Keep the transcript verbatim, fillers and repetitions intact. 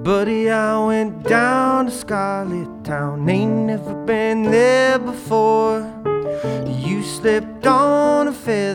Buddy, I went down to Scarlet Town, ain't never been there before. You slipped on a feather